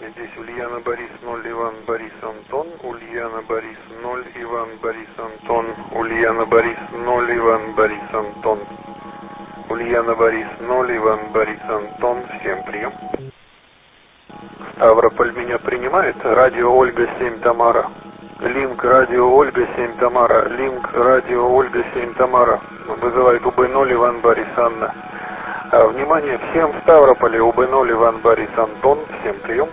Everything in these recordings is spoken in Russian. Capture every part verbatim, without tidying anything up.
Здесь Ульяна Борис ноль, Иван Борис Антон, Ульяна Борис ноль, Иван Борис Антон, Ульяна Борис ноль, Иван Борис Антон, Ульяна Борис ноль, Иван Борис Антон, всем прием. Ставрополь меня принимает, радио Ольга семь Тамара. Линк радио Ольга семь Тамара, Линк радио Ольга семь Тамара. Вызывает УБ ноль Иван Борис Анна. А, внимание, всем в Ставрополе, УБ ноль Иван Борис Антон, всем прием.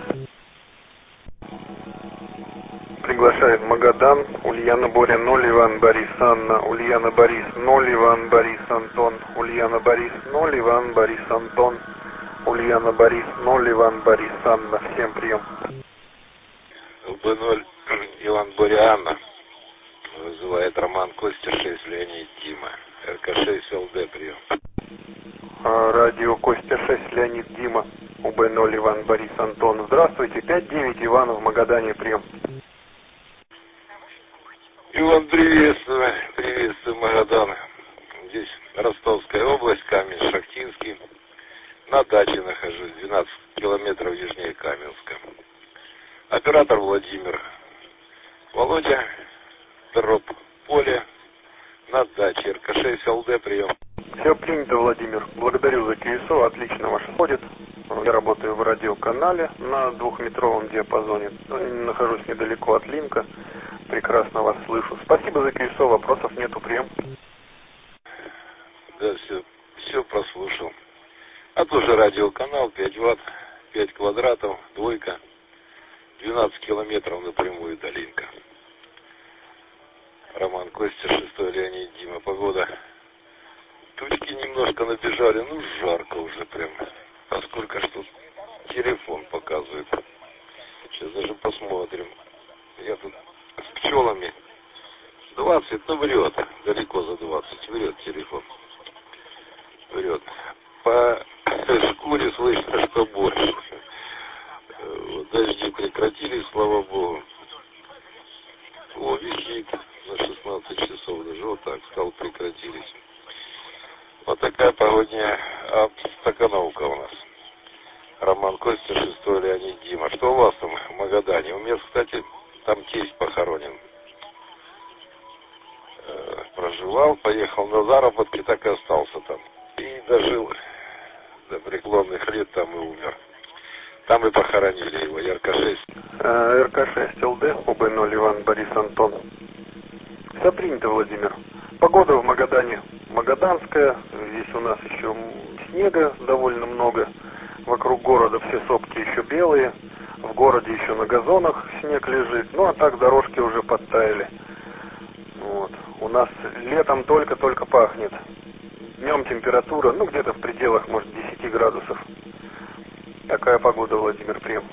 Приглашает Магадан, Ульяна Боря ноль, Иван Борис Анна, Ульяна Борис ноль, Иван Борис Антон, Ульяна Борис ноль, Иван Борис Антон, Ульяна Борис ноль, Иван Борис Анна, всем прием. УБ ноль Иван Боря Анна, вызывает Роман Костя шесть, Леонид Дима, РК шесть ЛД, прием. А, радио Костя шесть, Леонид Дима, УБ ноль Иван Борис Антон, здравствуйте, пять девять Иван в Магадане, прием. Иван, приветствую, приветствую, Магадан. Здесь Ростовская область, Камень-Шахтинский. На даче нахожусь, двенадцать километров южнее Каменска. Оператор Владимир. Володя, дроп поле, на даче, РК шесть ЛД, прием. Все принято, Владимир. Благодарю за КСО, отлично ваш ходит. Я работаю в радиоканале на двухметровом диапазоне. Нахожусь недалеко от Линка. Прекрасно вас слышу. Спасибо за КСО, вопросов нету, прием. Да, все, все прослушал. А тоже радиоканал, пять ватт, пять квадратов, двойка, двенадцать километров напрямую до Линка. Роман Костя, шестой, Леонид Дима. Погода. Тучки немножко набежали, ну жарко уже прям. А сколько что телефон показывает. Сейчас даже посмотрим. Я тут с пчелами. двадцать, ну врет. Далеко за двадцать. Врет телефон. Врет. По шкуре слышно, что больше. Вот, дожди прекратились, слава богу. О, висит на шестнадцать часов даже. Вот так стал, прекратились. Вот такая погодня обстановка у нас. Роман Костя, шестой, Леонид Дима. Что у вас там в Магадане? У меня, кстати, там тесть похоронен. Э, проживал, поехал на заработки, так и остался там. И дожил до преклонных лет, там и умер. Там и похоронили его, РК шесть. Э, РК шесть ЛД, УБ ноль Иван Борис Антон. Все принято, Владимир. Погода в Магадане магаданская. Здесь у нас еще снега довольно много. Вокруг города все сопки еще белые. В городе еще на газонах снег лежит. Ну а так дорожки уже подтаяли. Вот. У нас летом только-только пахнет. Днем температура, ну где-то в пределах, может, десяти градусов. Такая погода, Владимир, прием.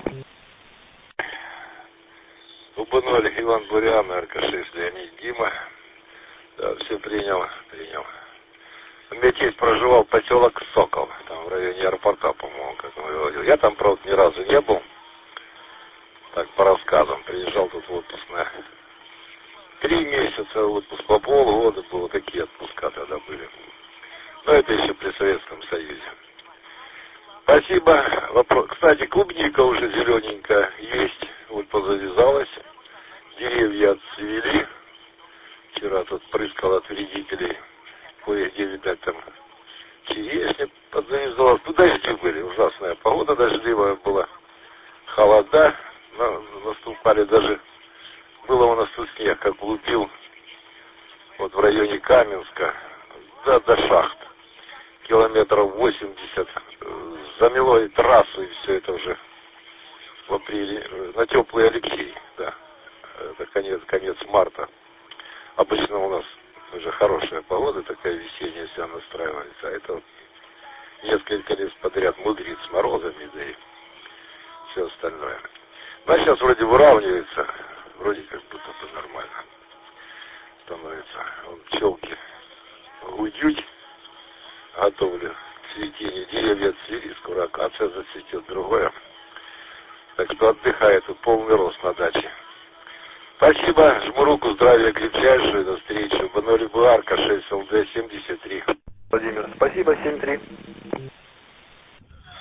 УБ ноль Иван Бурян, РК шесть, Леонид Дима. Да, все принял, принял. У меня тесть проживал поселок Сокол, там в районе аэропорта, по-моему, как он говорил. Я там, правда, ни разу не был. Так, по рассказам. Приезжал тут в отпуск на три месяца, отпуск по полгода было. Такие отпуска тогда были. Но это еще при Советском Союзе. Спасибо. Вопрос. Кстати, клубника уже зелененькая есть. Вот позавязалась. Деревья отцвели. Вчера тут прыскал от вредителей. Кое-где, видать, там черешня подзавязалась. Ну, дожди были. Ужасная погода дождливая была. Холода. Наступали даже. Было у нас тут снег, как лупил. Вот в районе Каменска. Да, до шахт. Километров восемьдесят. Замело и трассу, и все это уже в апреле. На теплый Алексей, да. Это конец, конец марта. Обычно у нас уже хорошая погода, такая весенняя вся настраивается. А это вот несколько лет подряд мудрит с морозами, да и все остальное. Ну, а сейчас вроде выравнивается. Вроде как будто бы нормально становится. Вон пчелки гудють. Готовлю цветение. Деревья отцвели, скоро акация зацветет, другое. Так что отдыхает, тут полный рост на даче. Спасибо, жму руку, здравия крепчайшего, до встречи. УБ ноль БУАРКа шесть ЛД семьдесят три. Владимир, спасибо, семь три.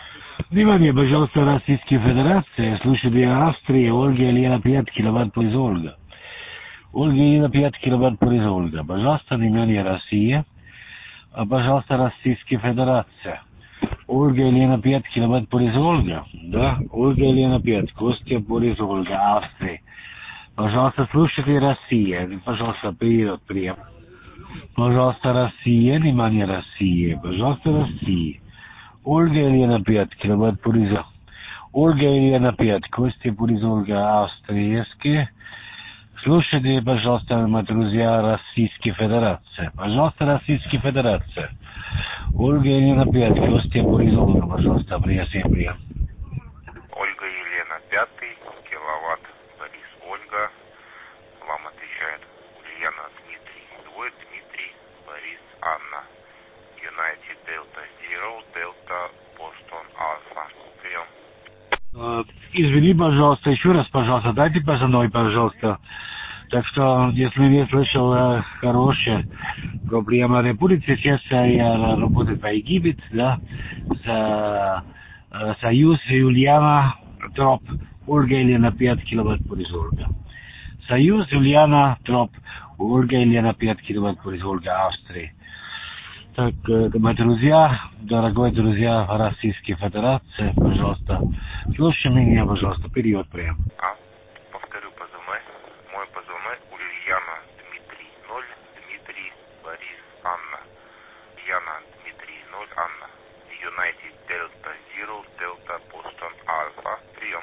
Внимание, пожалуйста, Российская Федерация, слушатели Австрии, Ольга Елена пять киловатт из Ольга. Ольга Елена пять киловатт из Ольга. Пожалуйста, внимание, Россия. Пожалуйста, Российская Федерация. Ольга Елена пять киловатт из Ольга. Да, Ольга Елена пять, Костя из Ольга, Австрия. Пожалуйста, слушатели Россия. Пожалуйста, вперед, прием. Пожалуйста, Россия, внимание, Россия. Пожалуйста, Россия. Ольга Елена пять киловатт из Ольга Елена пять, Костя из Ольга, австрийские. Слушайте, пожалуйста, мои друзья, Российская Федерация. Пожалуйста, Российская Федерация. Ольга Елена пять, Костя из Ольга, пожалуйста, прием, всем прием. Ольга Елена пять киловатт, Борис Ольга. Вам отвечает Ульяна Дмитрий два, Дмитрий, Борис Анна. United Delta Zero, Delta Boston Alpha. Прием. Извини, пожалуйста, еще раз, пожалуйста, дайте по мной, пожалуйста. Так что, если не слышал э, хорошее проблема Республики, сейчас я работаю по Египет, да, за э, Союз Юлиана Троп, Ольга Елена пять киловатт из Ольга. Союз Юлиана Троп, Ольга Елена пять киловатт из Ольга, Австрия. Так, мои друзья, дорогие друзья Российской Федерации, пожалуйста, слушайте меня, пожалуйста, вперед прям. А, повторю позывной. Мой позывной Ульяна Дмитрий ноль, Дмитрий, Борис, Анна. Ульяна Дмитрий ноль, Анна. United Delta Zero, Delta Boston Alpha. Прием.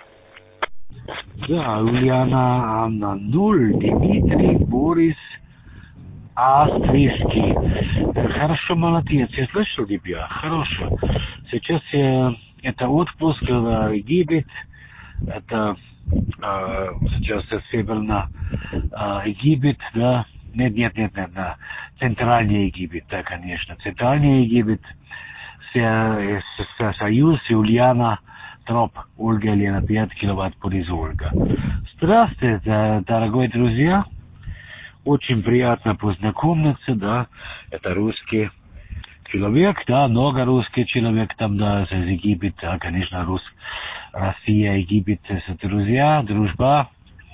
Да, Ульяна, Анна ноль, Дмитрий, Борис, австрийский. Хорошо, молодец, я слышал тебя, хорошо. Сейчас э, это отпуск в Египет, это э, сейчас северно э, Египет, да, нет, нет, нет, нет, да. Центральный Египет, да, конечно, Центральный Египет, с, с, Союз, Юлиана, Троп, Ольга Елена пять киловатт из Ольга. Здравствуйте, дорогие друзья. Очень приятно познакомиться, да, это русский человек, да, много русский человек там, да, из Египта, да, конечно, Рус, Россия, Египет, это друзья, дружба.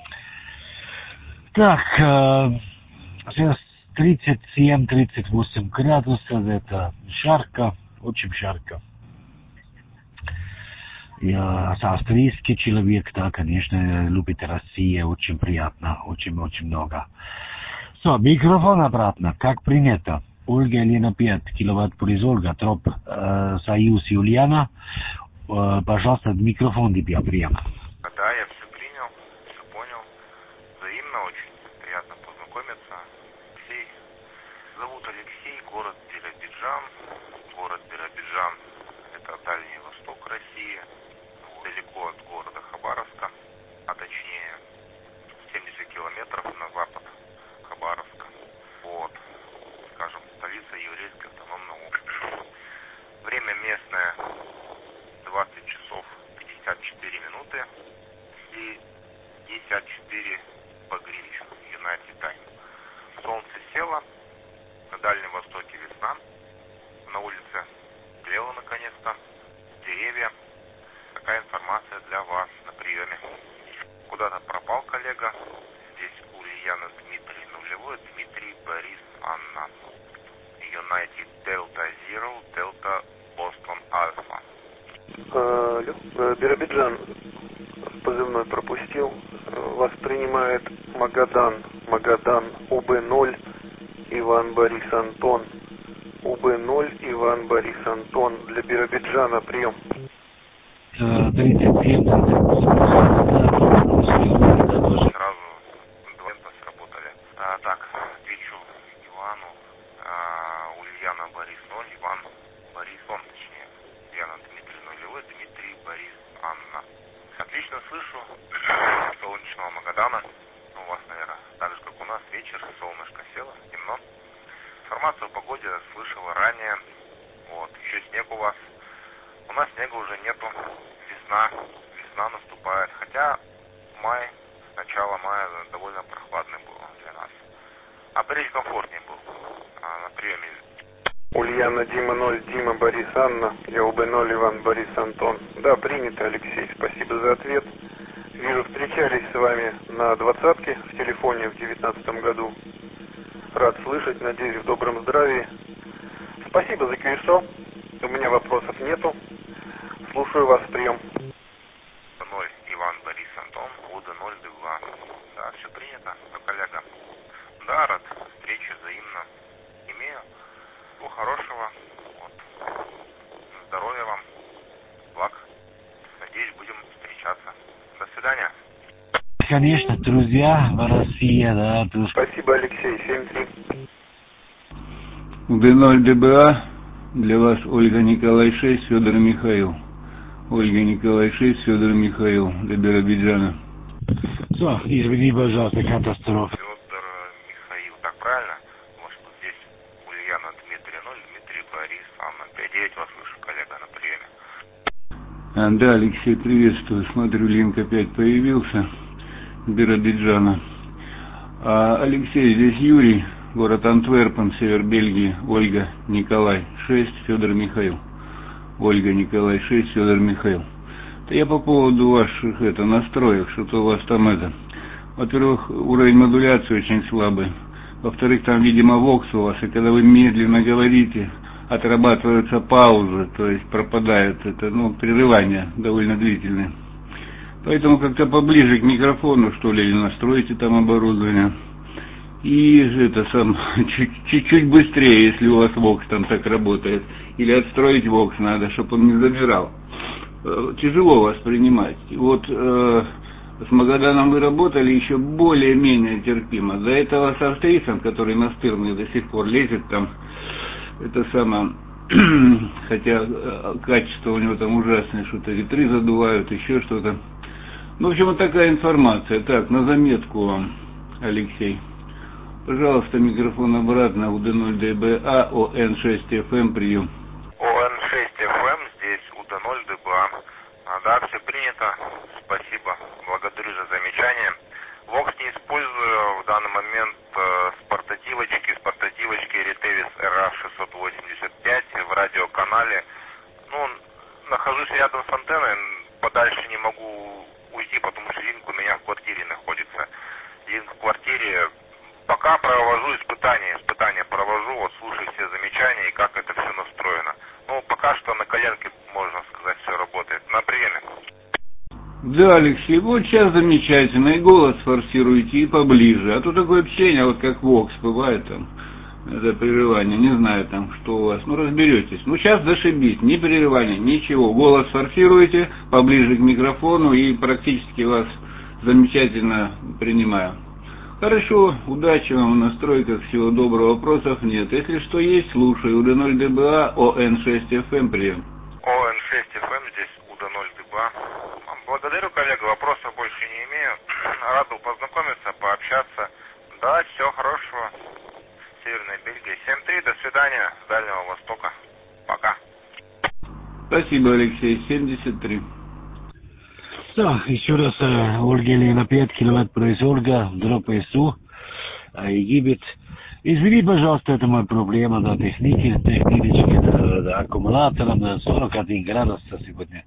Так, э, сейчас тридцать семь тридцать восемь градусов, это жарко, очень жарко. Я австрийский человек, да, конечно, любит Россию, очень приятно, очень-очень много. Все, микрофон обратно, как принято. Ольга Елена пять киловатт из Ольга, Троп, э, Союз Юлиана. Э, пожалуйста, микрофон тебя прием. Да, я все принял, все понял. Взаимно очень приятно познакомиться. Алексей. Зовут Алексей, город Биробиджан. Город Биробиджан — это Дальний Восток России. Далеко от города Хабаровска, а точнее семьдесят километров на запад Хабаровска. Вот, скажем, столица еврейской автономной области. Время местное двадцать часов пятьдесят четыре минуты и пятьдесят четыре по Гринвичу, United Time. Солнце село, на Дальнем Востоке весна, на улице бело наконец-то, деревья. Такая информация для вас на приеме. Куда-то пропал коллега. Здесь Ульяна Дмитрий нулевой, Дмитрий, Борис, Анна. United Delta Zero, Delta Boston Alpha. Алло, Биробиджан, позывной пропустил. Вас принимает Магадан. Магадан, УБ ноль, Иван Борис Антон. УБ ноль, Иван Борис Антон. Для Биробиджана прием. тридцать семь Сразу два сработали. А, так, отвечу Ивану. А, Ульяна Борис ноль, Иван Борис он, точнее. Ульяна Дмитрий нулевой, Дмитрий Борис Анна. Отлично слышу. Солнечного Магадана. У вас, наверное, так же, как у нас, вечер, солнышко село, темно. Информацию о погоде слышала ранее. Вот, еще снег у вас. У нас снега уже нету. Весна. Весна наступает. Хотя май, начало мая довольно прохладный был для нас. Апрель комфортнее был. А на приеме Ульяна, Дима ноль, Дима, Борис, Анна, я УБ ноль, Иван, Борис, Антон. Да, принято, Алексей, спасибо за ответ. Вижу, встречались с вами на двадцатке в телефоне в девятнадцатом году. Рад слышать, надеюсь, в добром здравии. Спасибо за КЮСО, у меня вопросов нету. Слушаю вас, прием. ноль, Иван, Борис, Антон, УД ноль, два. Да, все принято, коллега. Да, рад встрече, взаимно. Имею. Всего хорошего. Вот. Здоровья вам. Благ. Надеюсь, будем встречаться. До свидания. Конечно, друзья, Россия, да. Тут... Спасибо, Алексей, семь три. УД ноль ДБА, для вас Ольга Николай шесть, Федор Михаил. Ольга Николай шесть, Федор Михаил, до Биробиджана. Все, извини, пожалуйста, катастрофа. Федор Михаил, так правильно? Может, вот здесь Ульяна, Дмитрий ноль, Дмитрий, Борис, Анна, пять девять, вас слышу, коллега, на приеме. А, да, Алексей, приветствую. Смотрю, линк опять появился. Биробиджана. А, Алексей, здесь Юрий, город Антверпен, север Бельгии. Ольга Николай шесть, Федор Михаил. Ольга Николай шесть, Федор Михаил. Да я по поводу ваших это, настроек, что-то у вас там это. Во-первых, уровень модуляции очень слабый. Во-вторых, там, видимо, вокс у вас, и когда вы медленно говорите, отрабатываются паузы, то есть пропадает это, ну, прерывание довольно длительное. Поэтому как-то поближе к микрофону, что ли, или настройте там оборудование. И это сам, чуть-чуть быстрее, если у вас вокс там так работает. Или отстроить вокс надо, чтобы он не замирал. Тяжело воспринимать. Вот э, с Магаданом вы работали еще более-менее терпимо. До этого с австрийцем, который настырный до сих пор лезет там, это самое, хотя качество у него там ужасное, что-то ветры задувают, еще что-то. Ну, в общем, вот такая информация. Так, на заметку вам, Алексей. Пожалуйста, микрофон обратно, УД ноль ДБА, ОН шесть эф эм, прием. ОН шесть эф эм, здесь УД ноль ДБА. А, да, все принято. Спасибо. Благодарю за замечание. Вокс не использую в данный момент э, с портативочки, с портативочки Retevis эр а шестьсот восемьдесят пять в радиоканале. Ну, нахожусь рядом с антенной, подальше не могу уйти, потому что линк у меня в квартире находится. Линк в квартире. Пока провожу испытания, испытания провожу, вот слушаю все замечания и как это все настроено. Ну, пока что на коленке, можно сказать, все работает. На приеме. Да, Алексей, вот сейчас замечательно, и голос форсируете, и поближе. А то такое общение, вот как вокс бывает там, это прерывание, не знаю там, что у вас, ну разберетесь. Ну сейчас зашибись, ни прерывания, ничего, голос форсируете, поближе к микрофону, и практически вас замечательно принимаю. Хорошо, удачи вам в настройках, всего доброго, вопросов нет. Если что есть, слушаю. УД ноль ДБА, ОН шесть эф эм, прием. ОН шесть эф эм, здесь УД ноль ДБА. Благодарю, коллега, вопросов больше не имею. Рад был познакомиться, пообщаться. Да, всего хорошего. Северная Бельгия. семь три, до свидания, с Дальнего Востока. Пока. Спасибо, Алексей, семьдесят три. Да, еще раз, э, Ольга Елена пять, киловатт производга, дроп СУ, э, Египет. Извини, пожалуйста, это моя проблема, да, техники, технически, да, да, аккумулятором, да, сорок один градус сегодня.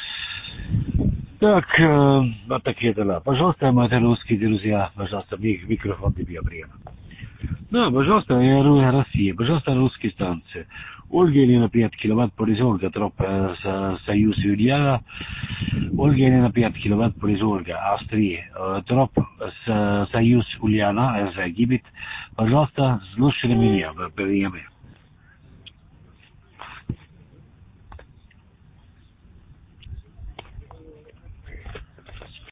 Так, э, вот такие дела. Пожалуйста, мои русские друзья, пожалуйста, микрофон тебе приема. Да, пожалуйста, я Россия, пожалуйста, русские станции. Ольга Елена пять, киловатт производга, троп э, Союз Юдьяга. Ольга Елена пять, киловатт производга, Австрия, э, троп Союз Ульяна, Египет. Пожалуйста, слушайте меня, приемы.